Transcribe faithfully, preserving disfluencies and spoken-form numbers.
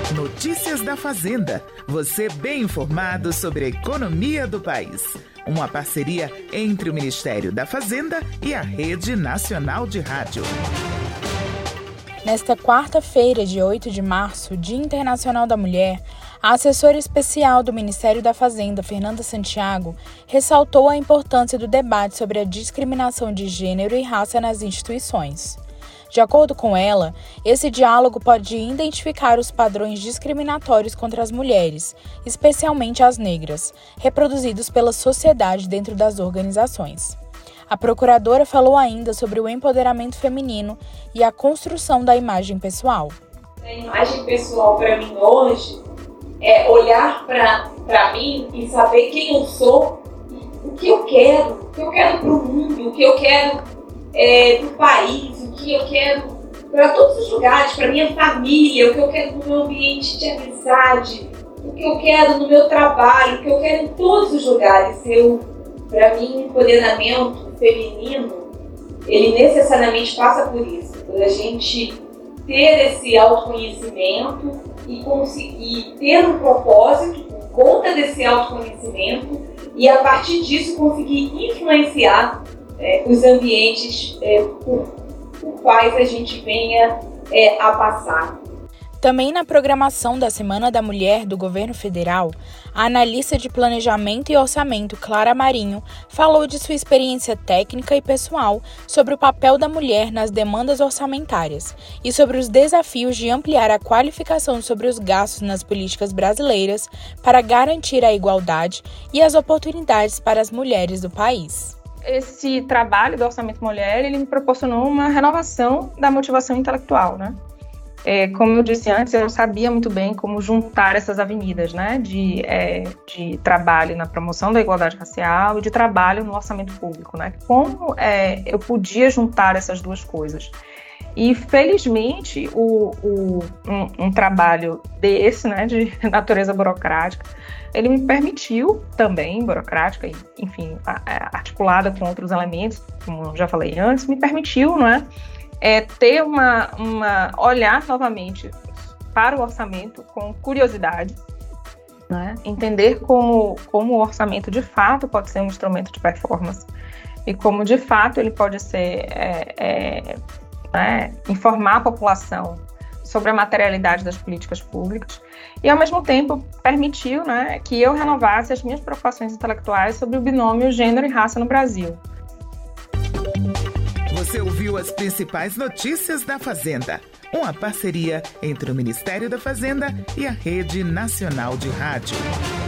Notícias da Fazenda. Você bem informado sobre a economia do país. Uma parceria entre o Ministério da Fazenda e a Rede Nacional de Rádio. Nesta quarta-feira, dia oito de março, Dia Internacional da Mulher, a assessora especial do Ministério da Fazenda, Fernanda Santiago, ressaltou a importância do debate sobre a discriminação de gênero e raça nas instituições. De acordo com ela, esse diálogo pode identificar os padrões discriminatórios contra as mulheres, especialmente as negras, reproduzidos pela sociedade dentro das organizações. A procuradora falou ainda sobre o empoderamento feminino e a construção da imagem pessoal. A imagem pessoal para mim hoje é olhar para mim e saber quem eu sou, o que eu quero, o que eu quero para o mundo, o que eu quero é, para o país, o que eu quero para todos os lugares, para minha família, o que eu quero no meu ambiente de amizade, o que eu quero no meu trabalho, o que eu quero em todos os lugares. Eu, para mim, o empoderamento feminino, ele necessariamente passa por isso, por a gente ter esse autoconhecimento e conseguir ter um propósito por conta desse autoconhecimento e a partir disso conseguir influenciar é, os ambientes é, por, por quais a gente venha é, a passar. Também na programação da Semana da Mulher do Governo Federal, a analista de Planejamento e Orçamento, Clara Marinho, falou de sua experiência técnica e pessoal sobre o papel da mulher nas demandas orçamentárias e sobre os desafios de ampliar a qualificação sobre os gastos nas políticas brasileiras para garantir a igualdade e as oportunidades para as mulheres do país. Esse trabalho do Orçamento Mulher, ele me proporcionou uma renovação da motivação intelectual, né? É, como eu disse antes, eu não sabia muito bem como juntar essas avenidas, né, de, é, de trabalho na promoção da igualdade racial e de trabalho no orçamento público, né? Como é, eu podia juntar essas duas coisas. E, felizmente, o, o, um, um trabalho desse, né, de natureza burocrática, ele me permitiu também, burocrática, enfim, articulada com outros elementos, como já falei antes, me permitiu, não é, É ter uma, uma olhar novamente para o orçamento com curiosidade, né? Entender como, como o orçamento de fato pode ser um instrumento de performance e como de fato ele pode ser é, é, né? informar a população sobre a materialidade das políticas públicas e ao mesmo tempo permitiu, né, que eu renovasse as minhas preocupações intelectuais sobre o binômio gênero e raça no Brasil. Você ouviu as principais notícias da Fazenda, uma parceria entre o Ministério da Fazenda e a Rede Nacional de Rádio.